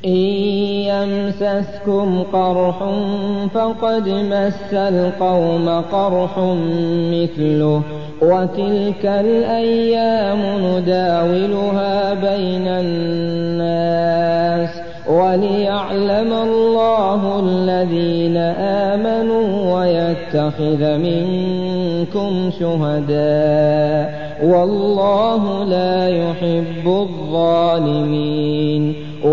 إن يمسسكم قرح فقد مس القوم قرح مثله وتلك الأيام نداولها بين الناس وليعلم الله الذين آمنوا ويتخذ منكم شهداء والله لا يحب الظالمين